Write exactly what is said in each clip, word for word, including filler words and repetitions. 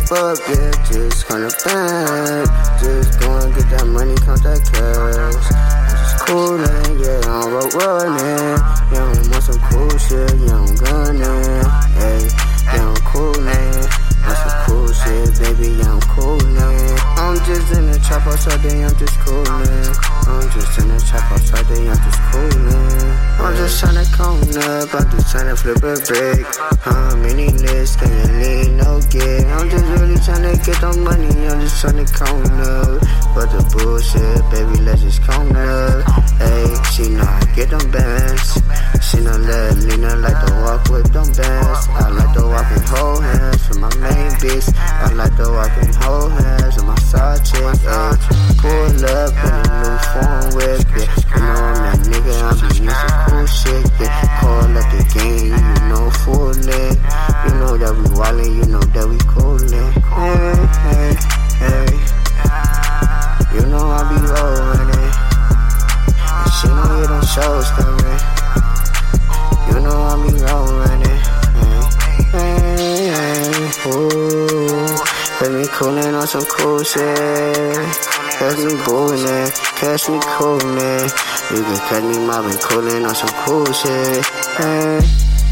up, yeah, just kinda bad. Just go and get that money, count that cash. I'm just coolin', yeah, I'm road running. Yeah, I'm on some cool shit, yeah, I'm gunning. Hey, yeah, I'm coolin'. On some cool shit, baby, yeah, I'm coolin'. I'm just in the trap outside there, I'm just coolin'. I'm just in the trap outside there, I'm just coolin'. I'm just tryna count up, I'm just tryna flip a brick. How many lists can you lean, no get? I'm just really tryna get the money, I'm just tryna count up. But the bullshit, baby, let's just count up. Hey, she know I get them bands. She know let Lena like to walk with them bands. I like to walk in whole hands for my main bitch. I like to walk in whole hands with my side chick. Ay, pull up in a new phone whip, yeah. You know I'm that nigga, I'm just using some cool shit, yeah. Call up the game, you know, fooling. You know that we wildin', you know that we coolin'. Hey, hey, hey. You know I be rollin' it. And she know you them shows coming. You know I be rollin' it. Hey, hey, hey. Ooh. Let me coolin' on some cool shit. Catch me bullin', catch me coolin'. You can catch me mobbin', coolin' on some cool shit. Hey.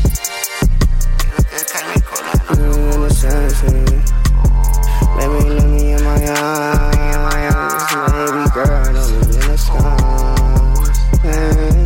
You in the sunshine. Let me, let me in my eyes. Baby girl, let me in the sky. Hey.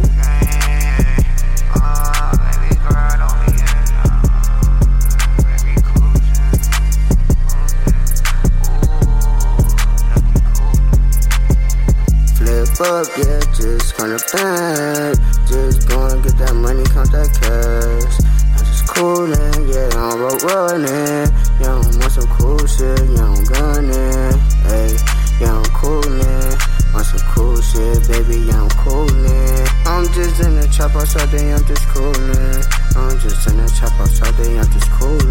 Up, yeah, just kinda bad. Just go and get that money, count that cash. I'm just coolin', yeah, I'm road running. Yeah, I'm on some cool shit, yeah, I'm gunning. Hey, yeah, I'm coolin'. On some cool shit, baby, yeah, I'm coolin'. I'm just in the trap outside there, I'm just coolin'. I'm just in the trap outside there, I'm just coolin'.